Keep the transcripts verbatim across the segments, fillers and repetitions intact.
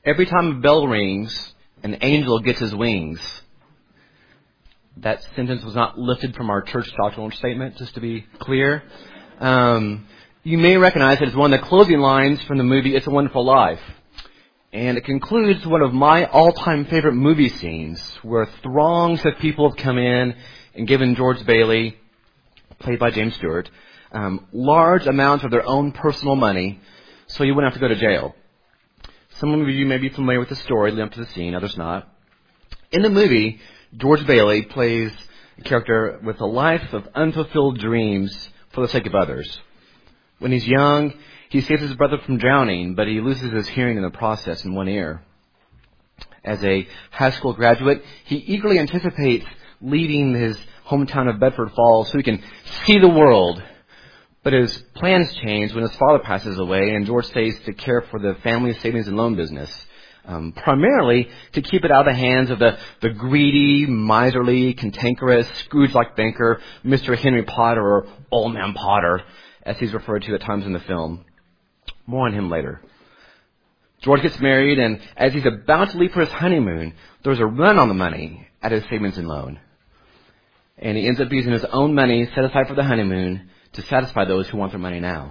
Every time a bell rings, an angel gets his wings. That sentence was not lifted from our church doctrinal statement, just to be clear. Um, you may recognize it as one of the closing lines from the movie It's a Wonderful Life. And it concludes one of my all-time favorite movie scenes, where throngs of people have come in and given George Bailey, played by James Stewart, um, large amounts of their own personal money, so you wouldn't have to go to jail. Some of you may be familiar with the story leading up to the scene, others not. In the movie, George Bailey plays a character with a life of unfulfilled dreams for the sake of others. When he's young, he saves his brother from drowning, but he loses his hearing in the process in one ear. As a high school graduate, he eagerly anticipates leaving his hometown of Bedford Falls so he can see the world. But his plans change when his father passes away and George stays to care for the family savings and loan business, um, primarily to keep it out of the hands of the, the greedy, miserly, cantankerous, Scrooge-like banker, Mister Henry Potter, or Old Man Potter, as he's referred to at times in the film. More on him later. George gets married, and as he's about to leave for his honeymoon, there's a run on the money at his savings and loan. And he ends up using his own money set aside for the honeymoon to satisfy those who want their money now.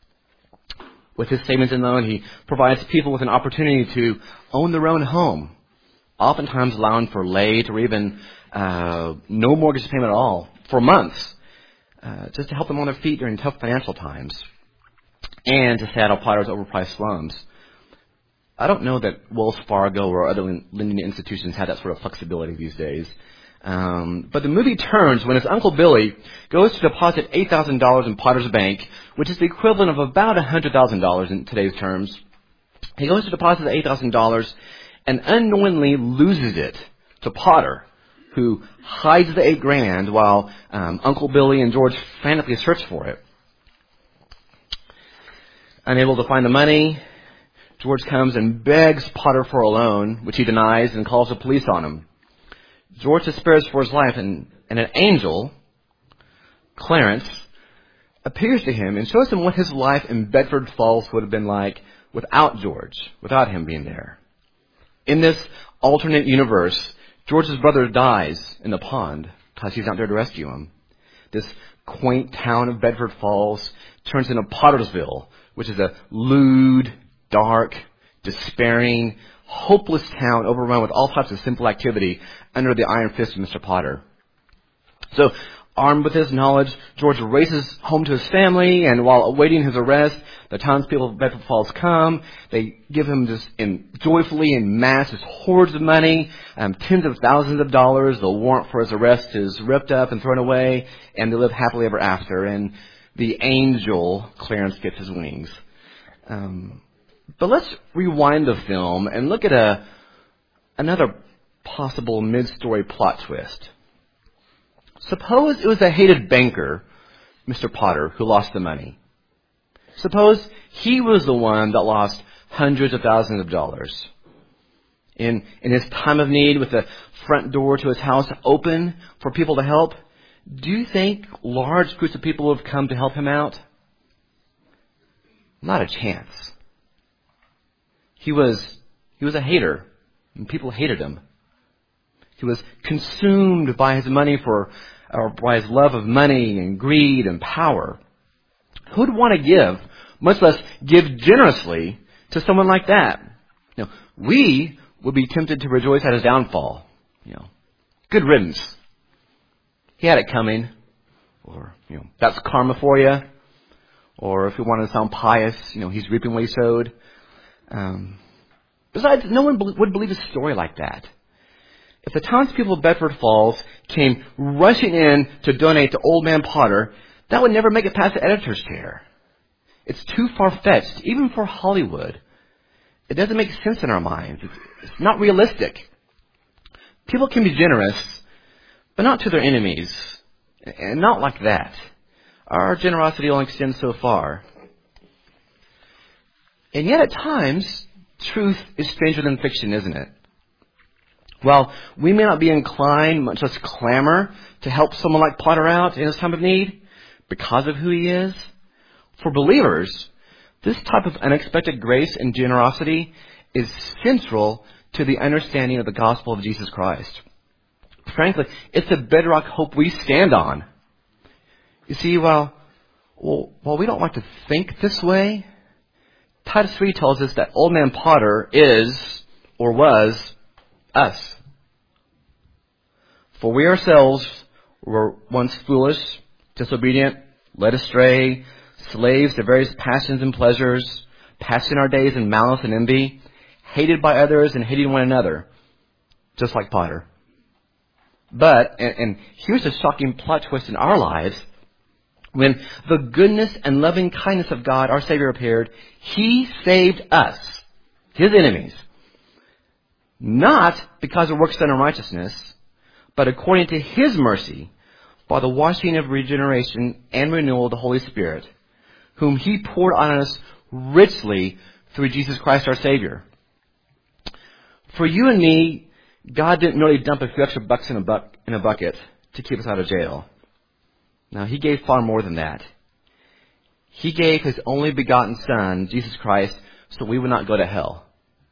With his savings and loan, he provides people with an opportunity to own their own home, oftentimes allowing for late or even uh, no mortgage payment at all for months, uh, just to help them on their feet during tough financial times, and to stay out of Potter's overpriced slums. I don't know that Wells Fargo or other lending institutions have that sort of flexibility these days. Um, but the movie turns when his Uncle Billy goes to deposit eight thousand dollars in Potter's bank, which is the equivalent of about one hundred thousand dollars in today's terms. He goes to deposit the eight thousand dollars and unknowingly loses it to Potter, who hides the eight grand while um, Uncle Billy and George frantically search for it. Unable to find the money, George comes and begs Potter for a loan, which he denies and calls the police on him. George despairs for his life, and, and an angel, Clarence, appears to him and shows him what his life in Bedford Falls would have been like without George, without him being there. In this alternate universe, George's brother dies in the pond because he's not there to rescue him. This quaint town of Bedford Falls turns into Pottersville, which is a lewd, dark, despairing, hopeless town overrun with all types of simple activity under the iron fist of Mister Potter. So, armed with this knowledge, George races home to his family, and while awaiting his arrest, the townspeople of Bedford Falls come. They give him this in, joyfully in mass, this hordes of money, um, tens of thousands of dollars. The warrant for his arrest is ripped up and thrown away, and they live happily ever after. And the angel, Clarence, gets his wings. Um, But let's rewind the film and look at a another possible mid-story plot twist. Suppose it was a hated banker, Mister Potter, who lost the money. Suppose he was the one that lost hundreds of thousands of dollars. In, in his time of need, with the front door to his house open for people to help, do you think large groups of people would have come to help him out? Not a chance. He was, he was a hater, and people hated him. He was consumed by his money for, or by his love of money and greed and power. Who would want to give, much less give generously, to someone like that? You know, we would be tempted to rejoice at his downfall. You know, good riddance. He had it coming. Or, you know, that's karma for you. Or if we wanted to sound pious, you know, he's reaping what he sowed. Um, besides, no one be- would believe a story like that. If the townspeople of Bedford Falls came rushing in to donate to Old Man Potter, that would never make it past the editor's chair. It's too far-fetched, even for Hollywood. It doesn't make sense in our minds. It's, it's not realistic. People can be generous, but not to their enemies, and not like that. Our generosity only extends so far. And yet at times, truth is stranger than fiction, isn't it? While we may not be inclined, much less clamor, to help someone like Potter out in his time of need because of who he is, for believers, this type of unexpected grace and generosity is central to the understanding of the gospel of Jesus Christ. Frankly, it's the bedrock hope we stand on. You see, while, well, while we don't like to think this way, Titus three tells us that old man Potter is, or was, us. For we ourselves were once foolish, disobedient, led astray, slaves to various passions and pleasures, passing our days in malice and envy, hated by others and hating one another, just like Potter. But, and, and here's a shocking plot twist in our lives, when the goodness and loving kindness of God, our Savior, appeared, He saved us, His enemies, not because of works done in righteousness, but according to His mercy, by the washing of regeneration and renewal of the Holy Spirit, whom He poured on us richly through Jesus Christ our Savior. For you and me, God didn't really dump a few extra bucks in a, buck, in a bucket to keep us out of jail. Now, He gave far more than that. He gave His only begotten Son, Jesus Christ, so we would not go to hell.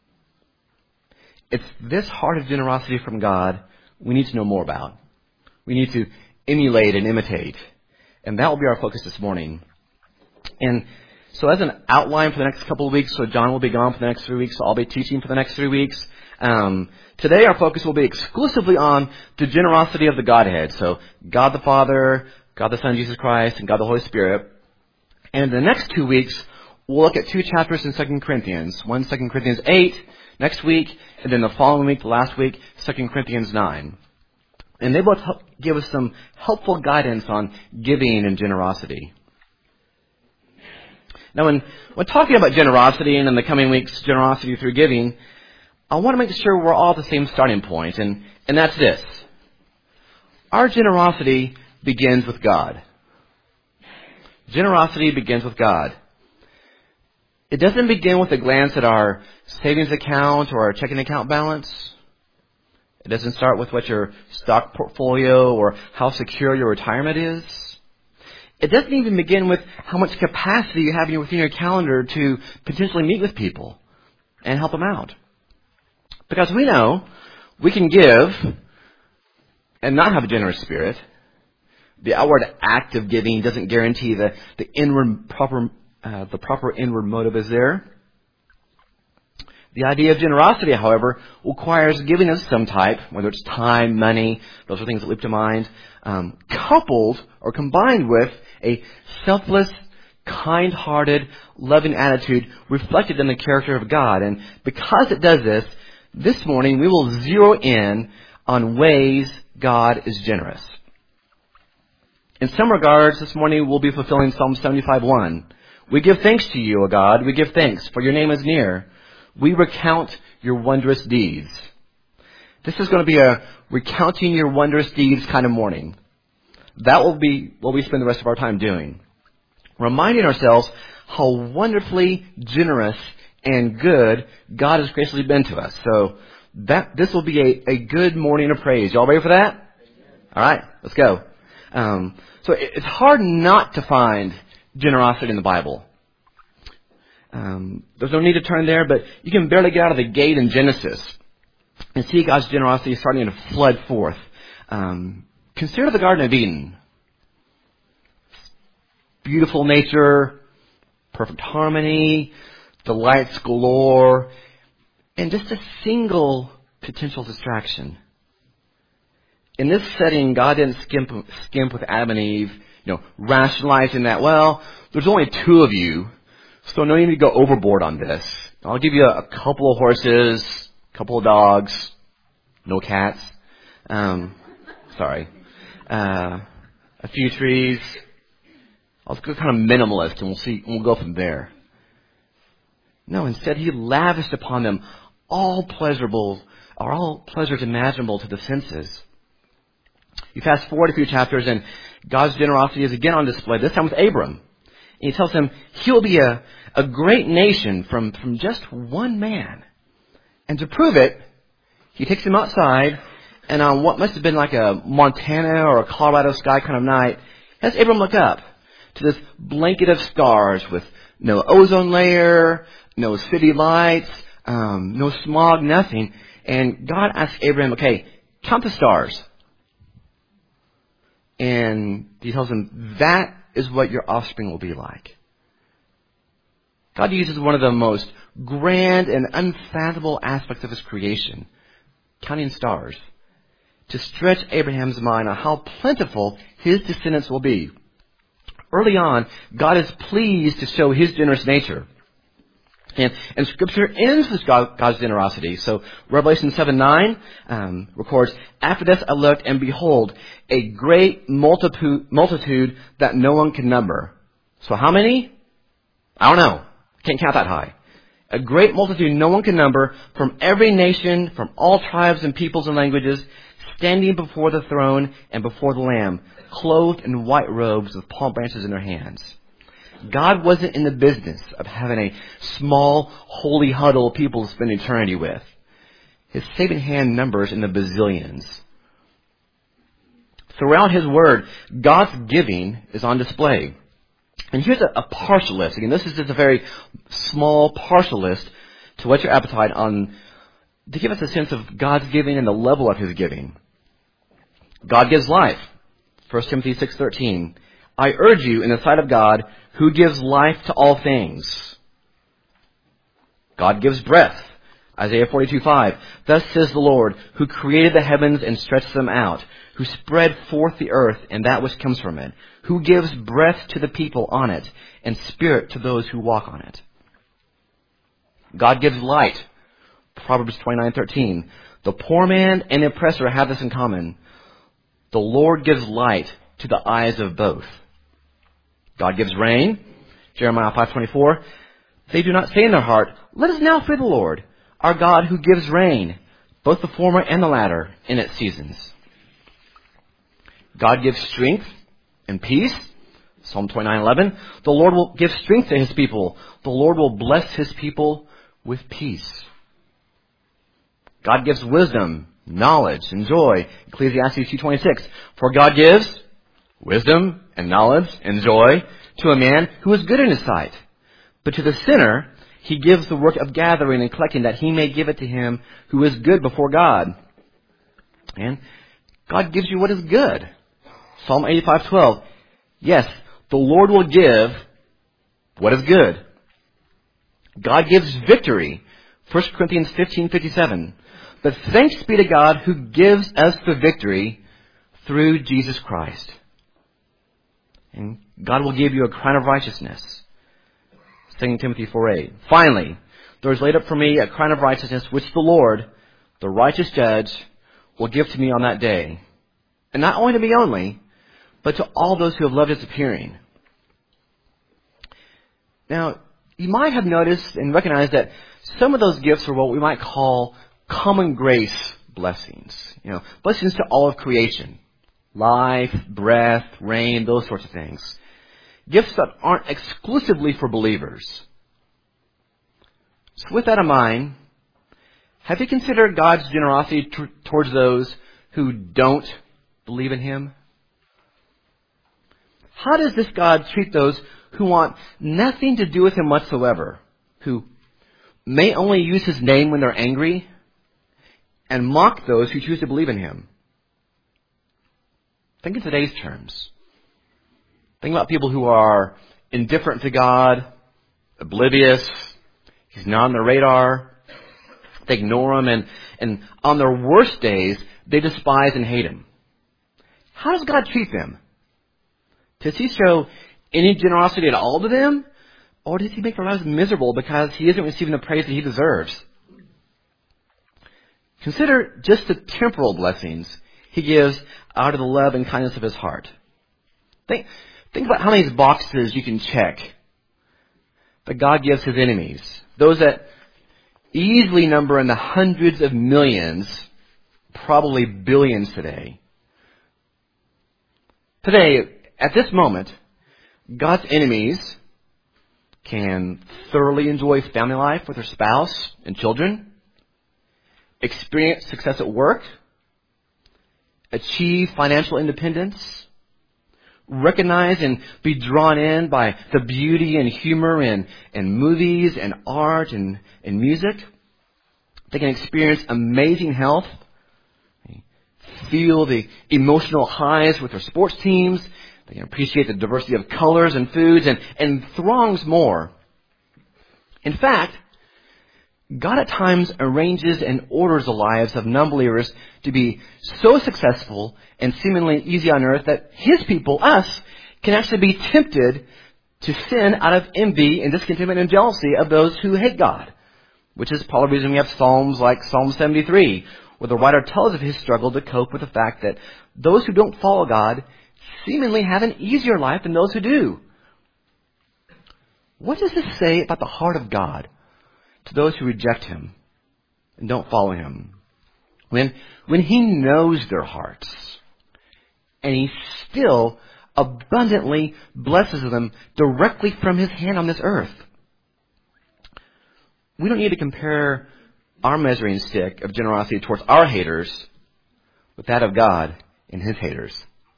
It's this heart of generosity from God we need to know more about. We need to emulate and imitate. And that will be our focus this morning. And so as an outline for the next couple of weeks, so John will be gone for the next three weeks, so I'll be teaching for the next three weeks. Um, today our focus will be exclusively on the generosity of the Godhead. So God the Father, God the Son, Jesus Christ, and God the Holy Spirit. And in the next two weeks, we'll look at two chapters in Second Corinthians. One, Second Corinthians eight, next week, and then the following week, the last week, Second Corinthians nine. And they both help give us some helpful guidance on giving and generosity. Now, when, when talking about generosity, and in the coming weeks, generosity through giving, I want to make sure we're all at the same starting point, and, and that's this. Our generosity begins with God. Generosity begins with God. It doesn't begin with a glance at our savings account or our checking account balance. It doesn't start with what your stock portfolio or how secure your retirement is. It doesn't even begin with how much capacity you have within your calendar to potentially meet with people and help them out. Because we know we can give and not have a generous spirit. The outward act of giving doesn't guarantee the, the inward proper uh, the proper inward motive is there. The idea of generosity, however, requires giving of some type, whether it's time, money, those are things that leap to mind, um, coupled or combined with a selfless, kind-hearted, loving attitude reflected in the character of God. And because it does this, this morning we will zero in on ways God is generous. In some regards, this morning we'll be fulfilling Psalm seventy-five one. We give thanks to you, O God. We give thanks, for your name is near. We recount your wondrous deeds. This is going to be a recounting your wondrous deeds kind of morning. That will be what we spend the rest of our time doing. Reminding ourselves how wonderfully generous and good God has graciously been to us. So that this will be a, a good morning of praise. Y'all ready for that? All right, let's go. Um, so it, it's hard not to find generosity in the Bible. Um, there's no need to turn there, but you can barely get out of the gate in Genesis and see God's generosity starting to flood forth. Um, consider the Garden of Eden. Beautiful nature, perfect harmony, delights galore, and just a single potential distraction. In this setting, God didn't skimp, skimp with Adam and Eve, you know, rationalizing that, well, there's only two of you, so no need to go overboard on this. I'll give you a, a couple of horses, a couple of dogs, no cats, um, sorry, uh, a few trees. I'll go kind of minimalist, and we'll see. We'll go from there. No, instead, He lavished upon them all pleasurable, or all pleasures imaginable to the senses. You fast forward a few chapters, and God's generosity is again on display. This time with Abram. And He tells him he'll be a, a great nation from, from just one man. And to prove it, He takes him outside, and on what must have been like a Montana or a Colorado sky kind of night, has Abram look up to this blanket of stars with no ozone layer, no city lights, um, no smog, nothing. And God asked Abraham, okay, count the stars. And he tells him, that is what your offspring will be like. God uses one of the most grand and unfathomable aspects of his creation, counting stars, to stretch Abraham's mind on how plentiful his descendants will be. Early on, God is pleased to show his generous nature. And, and Scripture ends with God, God's generosity. So Revelation seven nine um, records, after this I looked, and behold, a great multitude, multitude that no one can number. So how many? I don't know. Can't count that high. A great multitude no one can number, from every nation, from all tribes and peoples and languages, standing before the throne and before the Lamb, clothed in white robes with palm branches in their hands. God wasn't in the business of having a small, holy huddle of people to spend eternity with. His saving hand numbers in the bazillions. Throughout his word, God's giving is on display. And here's a, a partial list. Again, this is just a very small partial list to whet your appetite on, to give us a sense of God's giving and the level of his giving. God gives life. First Timothy six thirteen. I urge you in the sight of God, who gives life to all things. God gives breath. Isaiah forty-two five. Thus says the Lord, who created the heavens and stretched them out, who spread forth the earth and that which comes from it, who gives breath to the people on it, and spirit to those who walk on it. God gives light. Proverbs twenty-nine thirteen. The poor man and the oppressor have this in common. The Lord gives light to the eyes of both. God gives rain. Jeremiah five twenty-four. They do not say in their heart, let us now fear the Lord, our God who gives rain, both the former and the latter, in its seasons. God gives strength and peace. Psalm twenty-nine eleven. The Lord will give strength to his people. The Lord will bless his people with peace. God gives wisdom, knowledge, and joy. Ecclesiastes two twenty-six. For God gives wisdom and knowledge and joy to a man who is good in his sight. But to the sinner, he gives the work of gathering and collecting, that he may give it to him who is good before God. And God gives you what is good. Psalm eighty-five twelve. Yes, the Lord will give what is good. God gives victory. First Corinthians fifteen fifty-seven. But thanks be to God who gives us the victory through Jesus Christ. And God will give you a crown of righteousness. Second Timothy four eight. Finally, there is laid up for me a crown of righteousness, which the Lord, the righteous judge, will give to me on that day. And not only to me only, but to all those who have loved his appearing. Now, you might have noticed and recognized that some of those gifts are what we might call common grace blessings. You know, blessings to all of creation. Life, breath, rain, those sorts of things. Gifts that aren't exclusively for believers. So with that in mind, have you considered God's generosity t- towards those who don't believe in him? How does this God treat those who want nothing to do with him whatsoever, who may only use his name when they're angry, and mock those who choose to believe in him? Think in today's terms. Think about people who are indifferent to God, oblivious, he's not on their radar, they ignore him, and, and on their worst days, they despise and hate him. How does God treat them? Does he show any generosity at all to them? Or does he make their lives miserable because he isn't receiving the praise that he deserves? Consider just the temporal blessings he gives out of the love and kindness of his heart. Think, think about how many boxes you can check that God gives his enemies. Those that easily number in the hundreds of millions, probably billions today. Today, at this moment, God's enemies can thoroughly enjoy family life with their spouse and children, experience success at work, achieve financial independence, recognize and be drawn in by the beauty and humor in, in movies and art and, and music. They can experience amazing health, feel the emotional highs with their sports teams. They can appreciate the diversity of colors and foods and, and throngs more. In fact, God at times arranges and orders the lives of non-believers to be so successful and seemingly easy on earth that His people, us, can actually be tempted to sin out of envy and discontentment and jealousy of those who hate God. Which is probably the reason we have Psalms like Psalm seventy-three, where the writer tells of his struggle to cope with the fact that those who don't follow God seemingly have an easier life than those who do. What does this say about the heart of God to those who reject Him and don't follow Him? When, when He knows their hearts and He still abundantly blesses them directly from His hand on this earth. We don't need to compare our measuring stick of generosity towards our haters with that of God and His haters.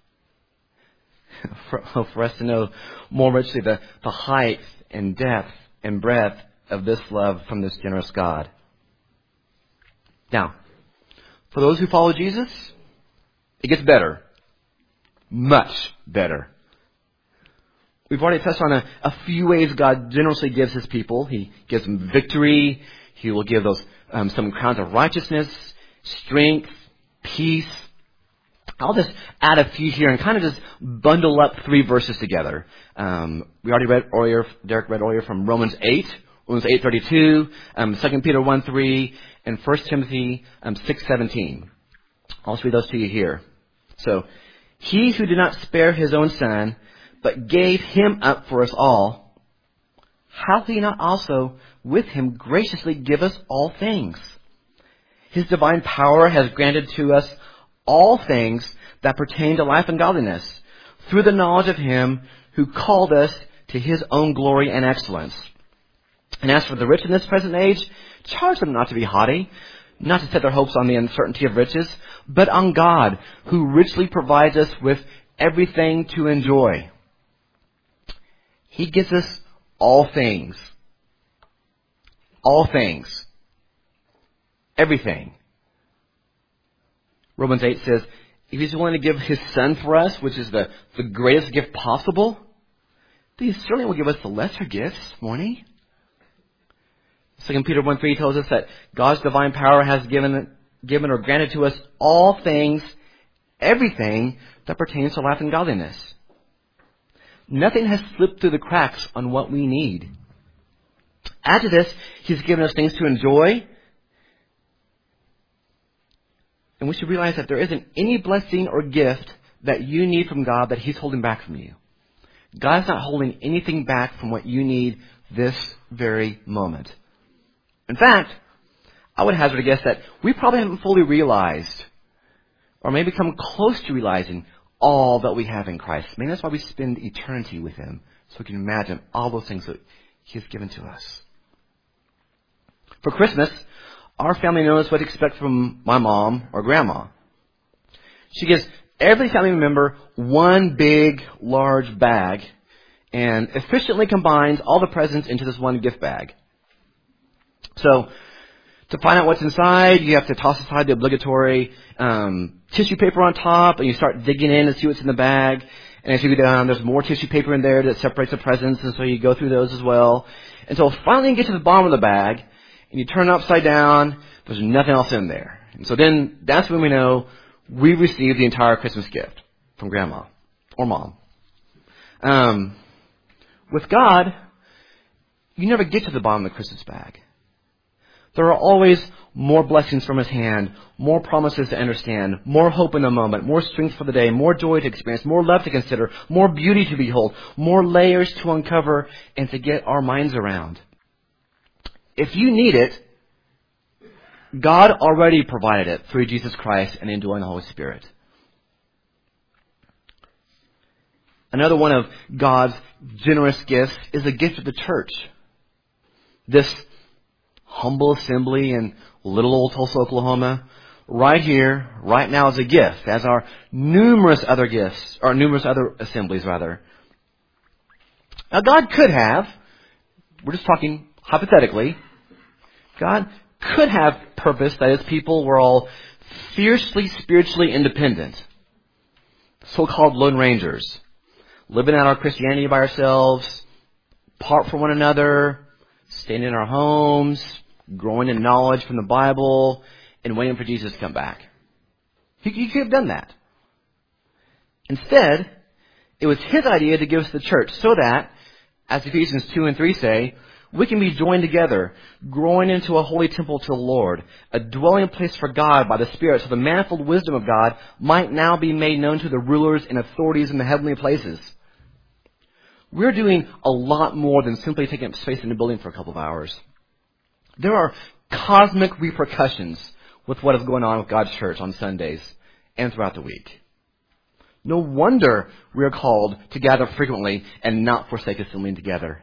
For, for us to know more richly the, the height and depth and breadth of this love from this generous God. Now, for those who follow Jesus, it gets better. Much better. We've already touched on a, a few ways God generously gives His people. He gives them victory. He will give those um, some crowns of righteousness, strength, peace. I'll just add a few here and kind of just bundle up three verses together. Um, we already read earlier, Derek read earlier from Romans eight, Romans eight thirty-two, um, Second Peter one three, and First Timothy um, six seventeen. I'll just read those to you here. So, He who did not spare His own Son, but gave Him up for us all, how will He not also with Him graciously give us all things? His divine power has granted to us all things that pertain to life and godliness, through the knowledge of Him who called us to His own glory and excellence. And as for the rich in this present age, charge them not to be haughty, not to set their hopes on the uncertainty of riches, but on God, who richly provides us with everything to enjoy. He gives us all things. All things. Everything. Romans eight says, if He's willing to give His Son for us, which is the, the greatest gift possible, then He certainly will give us the lesser gifts, won't He? Second Peter one three tells us that God's divine power has given, given or granted to us all things, everything that pertains to life and godliness. Nothing has slipped through the cracks on what we need. Add to this, He's given us things to enjoy. And we should realize that there isn't any blessing or gift that you need from God that He's holding back from you. God's not holding anything back from what you need this very moment. In fact, I would hazard a guess that we probably haven't fully realized or maybe come close to realizing all that we have in Christ. Maybe that's why we spend eternity with Him, so we can imagine all those things that He has given to us. For Christmas, our family knows what to expect from my mom or grandma. She gives every family member one big, large bag and efficiently combines all the presents into this one gift bag. So, to find out what's inside, you have to toss aside the obligatory um, tissue paper on top, and you start digging in and see what's in the bag. And as you go down, there's more tissue paper in there that separates the presents, and so you go through those as well. And so finally you get to the bottom of the bag, and you turn it upside down, there's nothing else in there. And so then that's when we know we received the entire Christmas gift from Grandma or Mom. Um, with God, you never get to the bottom of the Christmas bag. There are always more blessings from His hand, more promises to understand, more hope in the moment, more strength for the day, more joy to experience, more love to consider, more beauty to behold, more layers to uncover and to get our minds around. If you need it, God already provided it through Jesus Christ and indwelling the Holy Spirit. Another one of God's generous gifts is a gift of the church. This humble assembly in little old Tulsa, Oklahoma, right here, right now, is a gift, as are numerous other gifts, or numerous other assemblies, rather. Now, God could have, we're just talking hypothetically, God could have purpose, that is, people were all fiercely spiritually independent, so-called Lone Rangers, living out our Christianity by ourselves, apart from one another, staying in our homes, growing in knowledge from the Bible, and waiting for Jesus to come back. He, he could have done that. Instead, it was his idea to give us the church so that, as Ephesians two and three say, we can be joined together, growing into a holy temple to the Lord, a dwelling place for God by the Spirit, so the manifold wisdom of God might now be made known to the rulers and authorities in the heavenly places. We're doing a lot more than simply taking up space in the building for a couple of hours. There are cosmic repercussions with what is going on with God's church on Sundays and throughout the week. No wonder we are called to gather frequently and not forsake assembling together.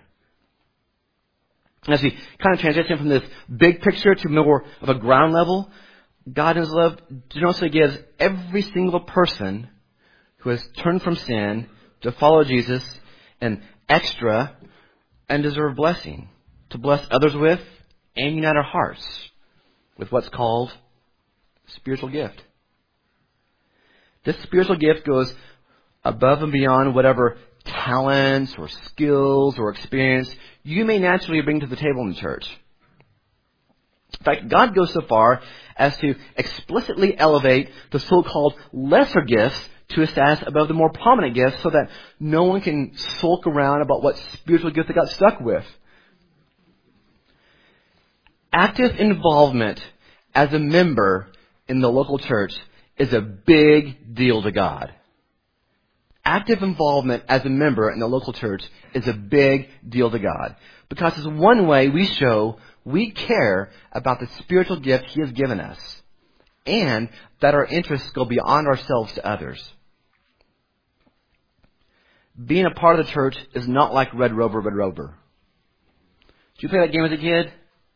As we kind of transition from this big picture to more of a ground level, God in His love generously gives every single person who has turned from sin to follow Jesus an extra and deserved blessing to bless others with and unite our hearts with what's called spiritual gift. This spiritual gift goes above and beyond whatever talents or skills or experience you may naturally bring to the table in the church. In fact, God goes so far as to explicitly elevate the so-called lesser gifts to a status above the more prominent gifts so that no one can sulk around about what spiritual gift they got stuck with. Active involvement as a member in the local church is a big deal to God. Active involvement as a member in the local church is a big deal to God, because it's one way we show we care about the spiritual gift He has given us, and that our interests go beyond ourselves to others. Being a part of the church is not like Red Rover, Red Rover. Did you play that game as a kid?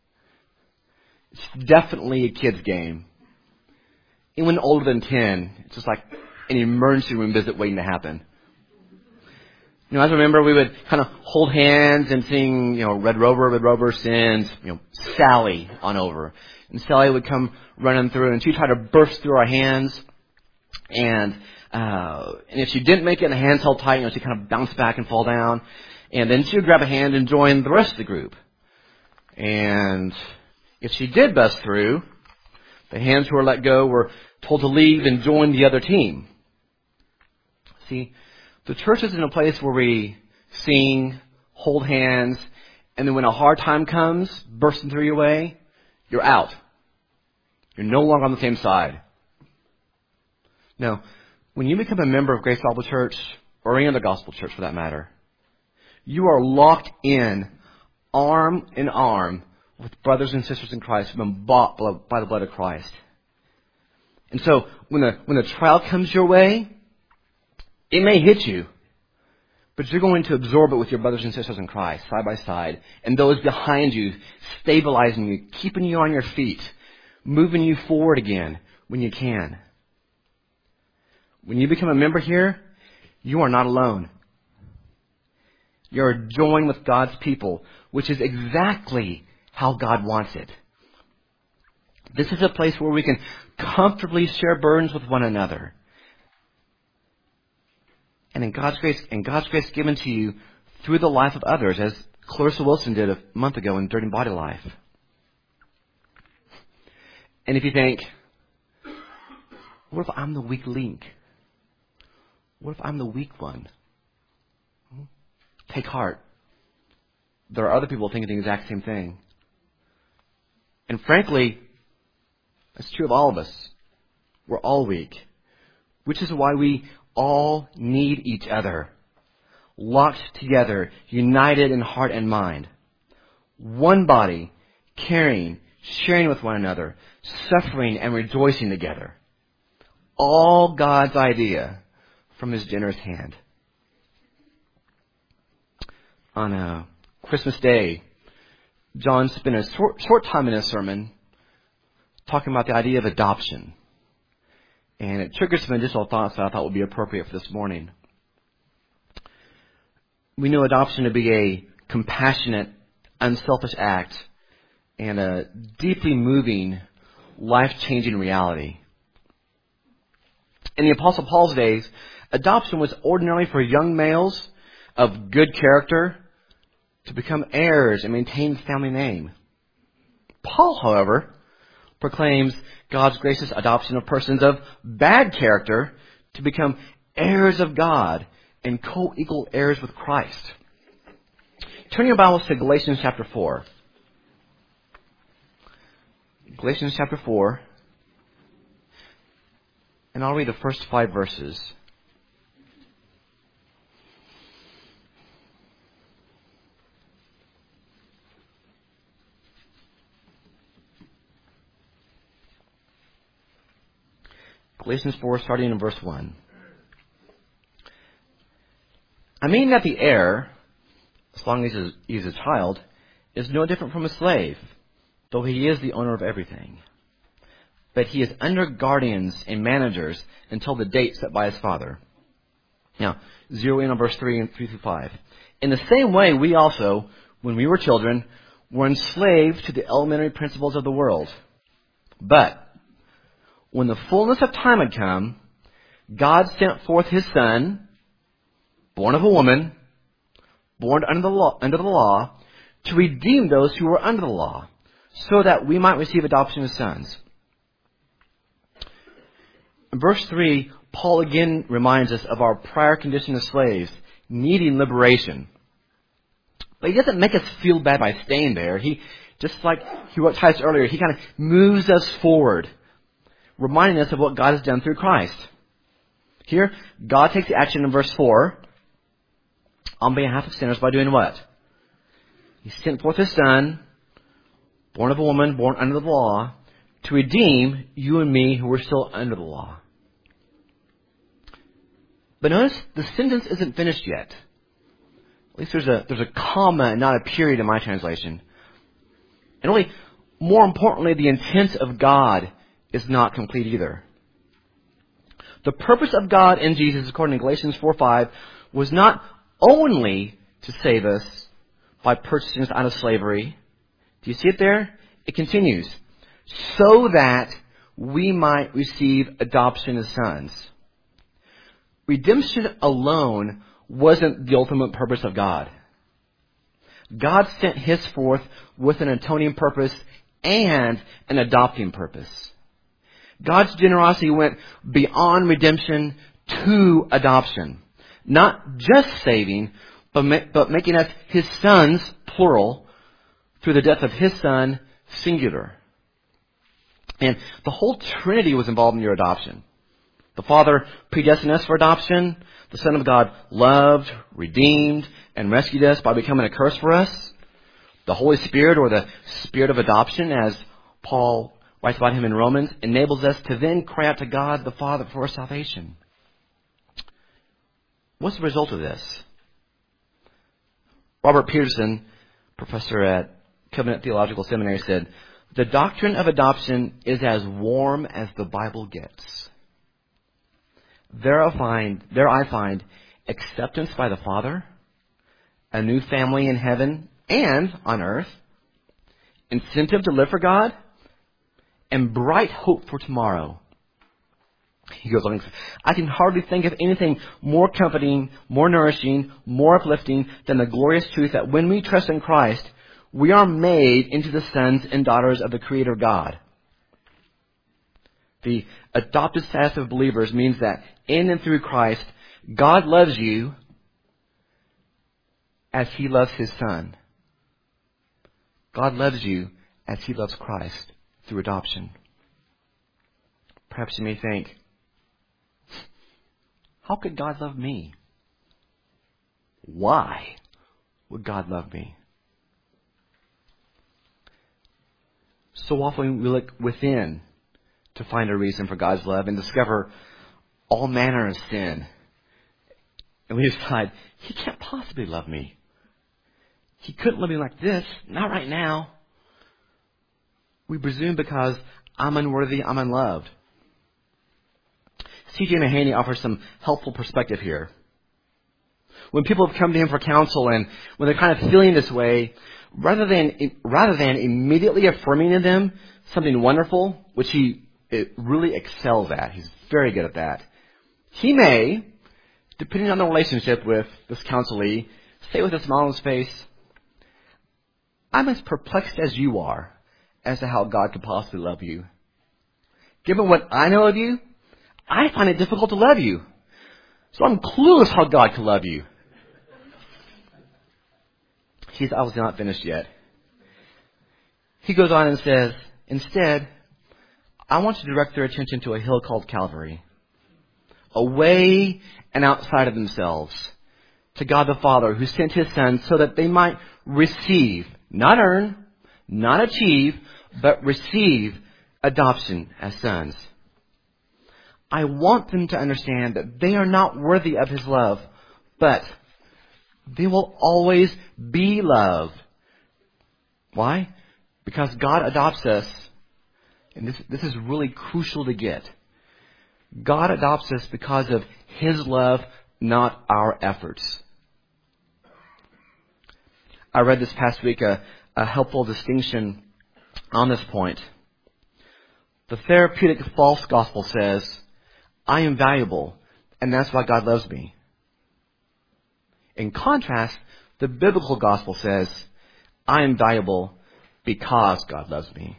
It's definitely a kid's game. Anyone older than ten, it's just like an emergency room visit waiting to happen. You know, as I remember, we would kind of hold hands and sing, you know, Red Rover, Red Rover sends, you know, Sally on over. And Sally would come running through, and she'd try to burst through our hands. And uh, and if she didn't make it and the hands held tight, you know, she'd kind of bounce back and fall down. And then she would grab a hand and join the rest of the group. And if she did bust through, the hands who were let go were told to leave and join the other team. See, the church isn't a place where we sing, hold hands, and then when a hard time comes, bursting through your way, you're out. You're no longer on the same side. No, when you become a member of Grace Bible Church, or any other gospel church for that matter, you are locked in, arm in arm, with brothers and sisters in Christ who've been bought by the blood of Christ. And so when the when the trial comes your way, it may hit you, but you're going to absorb it with your brothers and sisters in Christ, side by side, and those behind you, stabilizing you, keeping you on your feet, moving you forward again when you can. When you become a member here, you are not alone. You're joined with God's people, which is exactly how God wants it. This is a place where we can comfortably share burdens with one another. And in God's grace, and God's grace given to you through the life of others, as Clarissa Wilson did a month ago in Dirty Body Life. And if you think, what if I'm the weak link? What if I'm the weak one? Take heart. There are other people thinking the exact same thing. And frankly, it's true of all of us. We're all weak. Which is why we all need each other. Locked together, united in heart and mind. One body, caring, sharing with one another, suffering and rejoicing together. All God's idea from His generous hand. On a Christmas Day, John spent a short, short time in his sermon talking about the idea of adoption. And it triggered some additional thoughts that I thought would be appropriate for this morning. We know adoption to be a compassionate, unselfish act and a deeply moving, life-changing reality. In the Apostle Paul's days, adoption was ordinarily for young males of good character to become heirs and maintain the family name. Paul, however, proclaims God's gracious adoption of persons of bad character to become heirs of God and co-equal heirs with Christ. Turn your Bibles to Galatians chapter four. Galatians chapter four. And I'll read the first five verses. Galatians four, starting in verse one. I mean that the heir, as long as he is a child, is no different from a slave, though he is the owner of everything. But he is under guardians and managers until the date set by his father. Now, zero in on verse three and three through five. In the same way, we also, when we were children, were enslaved to the elementary principles of the world. But when the fullness of time had come, God sent forth his Son, born of a woman, born under the law, under the law, to redeem those who were under the law, so that we might receive adoption as sons. In verse three, Paul again reminds us of our prior condition as slaves, needing liberation. But he doesn't make us feel bad by staying there. He, just like he wrote Titus earlier, he kind of moves us forward, reminding us of what God has done through Christ. Here, God takes action in verse four on behalf of sinners by doing what? He sent forth his Son, born of a woman, born under the law, to redeem you and me who were still under the law. But notice the sentence isn't finished yet. At least there's a there's a comma and not a period in my translation. And really, more importantly, the intent of God is not complete either. The purpose of God in Jesus, according to Galatians four five, was not only to save us by purchasing us out of slavery. Do you see it there? It continues. So that we might receive adoption as sons. Redemption alone wasn't the ultimate purpose of God. God sent his forth with an atoning purpose and an adopting purpose. God's generosity went beyond redemption to adoption. Not just saving, but, ma- but making us his sons, plural, through the death of his Son, singular. And the whole Trinity was involved in your adoption. The Father predestined us for adoption. The Son of God loved, redeemed, and rescued us by becoming a curse for us. The Holy Spirit, or the Spirit of adoption, as Paul writes about him in Romans, enables us to then cry out to God the Father for salvation. What's the result of this? Robert Peterson, professor at Covenant Theological Seminary, said, the doctrine of adoption is as warm as the Bible gets. There I find, there I find acceptance by the Father, a new family in heaven and on earth, incentive to live for God, and bright hope for tomorrow. He goes on, I can hardly think of anything more comforting, more nourishing, more uplifting than the glorious truth that when we trust in Christ, we are made into the sons and daughters of the Creator God. The adopted status of believers means that in and through Christ, God loves you as he loves his Son. God loves you as he loves Christ through adoption. Perhaps you may think, how could God love me? Why would God love me? So often we look within to find a reason for God's love and discover all manner of sin. And we decide, he can't possibly love me. He couldn't love me like this, not right now. We presume because I'm unworthy, I'm unloved. C J Mahaney offers some helpful perspective here. When people have come to him for counsel and when they're kind of feeling this way, rather than, rather than immediately affirming in them something wonderful, which he it really excels at. He's very good at that. He may, depending on the relationship with this counselee, say with a smile on his face, I'm as perplexed as you are as to how God could possibly love you. Given what I know of you, I find it difficult to love you. So I'm clueless how God could love you. He's obviously not finished yet. He goes on and says, instead, I want to direct their attention to a hill called Calvary, away and outside of themselves, to God the Father, who sent His Son so that they might receive, not earn, not achieve, but receive adoption as sons. I want them to understand that they are not worthy of His love, but they will always be loved. Why? Because God adopts us, and this, this is really crucial to get. God adopts us because of His love, not our efforts. I read this past week a, a helpful distinction on this point. The therapeutic false gospel says, I am valuable, and that's why God loves me. In contrast, the biblical gospel says, I am valuable because God loves me.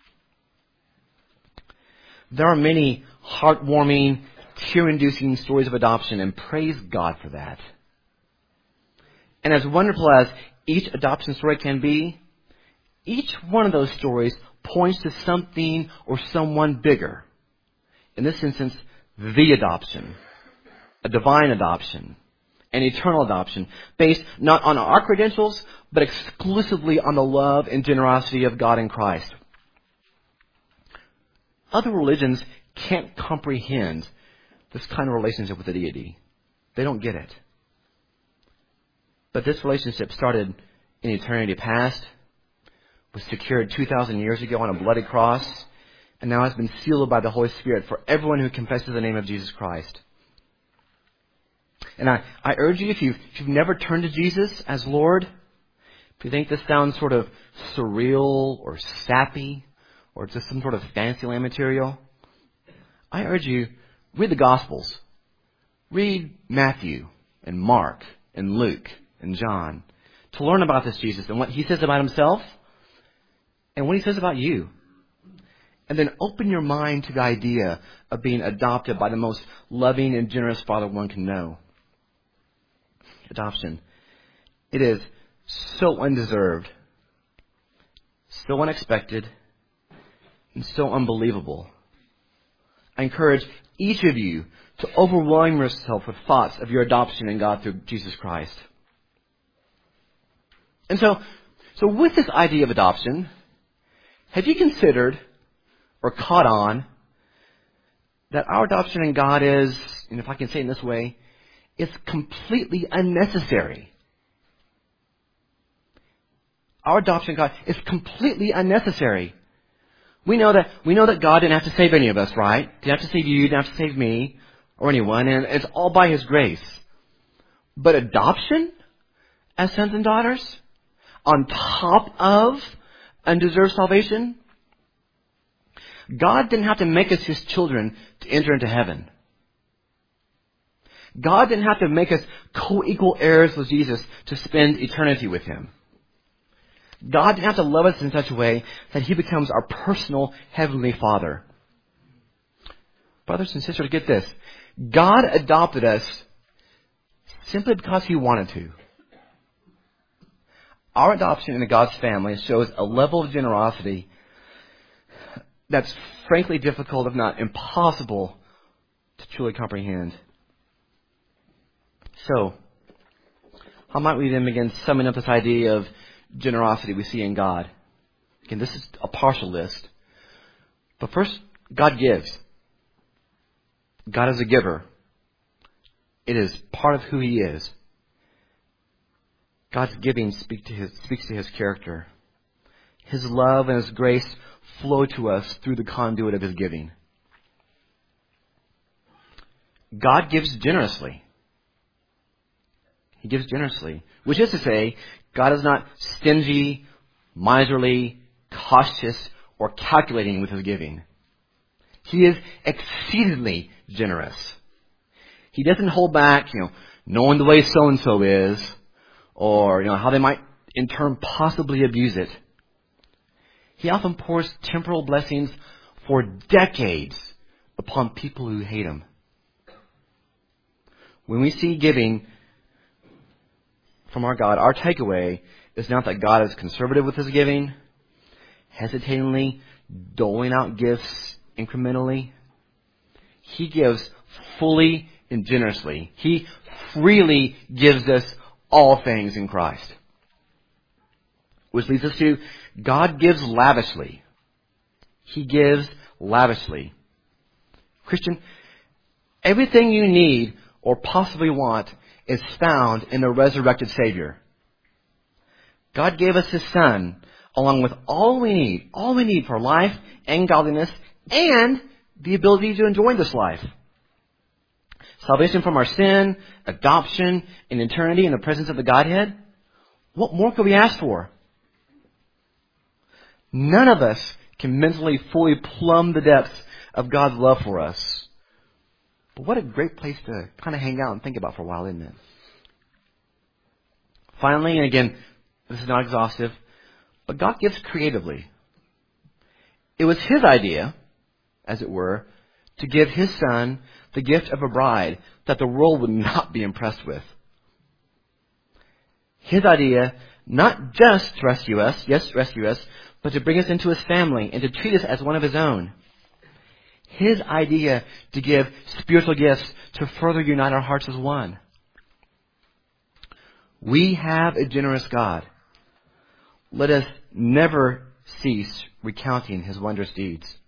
There are many heartwarming, tear-inducing stories of adoption, and praise God for that. And as wonderful as each adoption story can be, each one of those stories points to something or someone bigger. In this instance, the adoption, a divine adoption, an eternal adoption, based not on our credentials, but exclusively on the love and generosity of God in Christ. Other religions can't comprehend this kind of relationship with the deity. They don't get it. But this relationship started in eternity past, was secured two thousand years ago on a bloody cross, and now has been sealed by the Holy Spirit for everyone who confesses the name of Jesus Christ. And I, I urge you, if you've, if you've never turned to Jesus as Lord, if you think this sounds sort of surreal or sappy, or just some sort of fancy-land material, I urge you, read the Gospels. Read Matthew and Mark and Luke and John to learn about this Jesus and what He says about Himself and what He says about you. And then open your mind to the idea of being adopted by the most loving and generous Father one can know. Adoption. It is so undeserved, so unexpected, and so unbelievable. I encourage each of you to overwhelm yourself with thoughts of your adoption in God through Jesus Christ. And so, so with this idea of adoption, have you considered or caught on that our adoption in God is, and if I can say it in this way, it's completely unnecessary. Our adoption in God is completely unnecessary. We know that we know that God didn't have to save any of us, right? Didn't have to save you, didn't have to save me or anyone, and it's all by His grace. But adoption as sons and daughters, on top of undeserved salvation, God didn't have to make us His children to enter into heaven. God didn't have to make us co-equal heirs with Jesus to spend eternity with Him. God didn't have to love us in such a way that He becomes our personal Heavenly Father. Brothers and sisters, get this. God adopted us simply because He wanted to. Our adoption into God's family shows a level of generosity that's frankly difficult, if not impossible, to truly comprehend. So, how might we then begin summing up this idea of generosity we see in God? Again, this is a partial list. But first, God gives. God is a giver. It is part of who He is. God's giving speak to his, speaks to His character. His love and His grace flow to us through the conduit of His giving. God gives generously. He gives generously, which is to say, God is not stingy, miserly, cautious, or calculating with his giving. He is exceedingly generous. He doesn't hold back, you know, knowing the way so-and-so is, or, you know, how they might in turn possibly abuse it. He often pours temporal blessings for decades upon people who hate him. When we see giving from our God, our takeaway is not that God is conservative with his giving, hesitatingly doling out gifts incrementally. He gives fully and generously. He freely gives us all things in Christ. Which leads us to, God gives lavishly. He gives lavishly. Christian, everything you need or possibly want is found in the resurrected Savior. God gave us his Son, along with all we need, all we need for life and godliness, and the ability to enjoy this life. Salvation from our sin, adoption, and eternity in the presence of the Godhead. What more could we ask for? None of us can mentally fully plumb the depths of God's love for us. But what a great place to kind of hang out and think about for a while, isn't it? Finally, and again, this is not exhaustive, but God gives creatively. It was his idea, as it were, to give his Son the gift of a bride that the world would not be impressed with. His idea, not just to rescue us, yes, rescue us, but to bring us into his family and to treat us as one of his own. His idea to give spiritual gifts to further unite our hearts as one. We have a generous God. Let us never cease recounting his wondrous deeds.